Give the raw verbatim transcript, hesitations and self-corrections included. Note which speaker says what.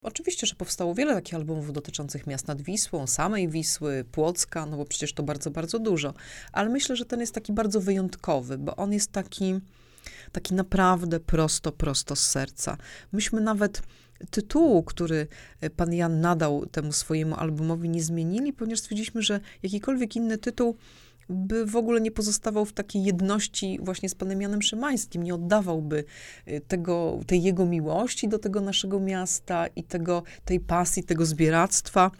Speaker 1: Oczywiście, że powstało wiele takich albumów dotyczących miast nad Wisłą, samej Wisły, Płocka, no bo przecież to bardzo, bardzo dużo. Ale myślę, że ten jest taki bardzo wyjątkowy, bo on jest taki, taki naprawdę prosto, prosto z serca. Myśmy nawet tytułu, który pan Jan nadał temu swojemu albumowi, nie zmienili, ponieważ stwierdziliśmy, że jakikolwiek inny tytuł by w ogóle nie pozostawał w takiej jedności właśnie z panem Janem Szymańskim, nie oddawałby tego, tej jego miłości do tego naszego miasta i tego, tej pasji, tego zbieractwa.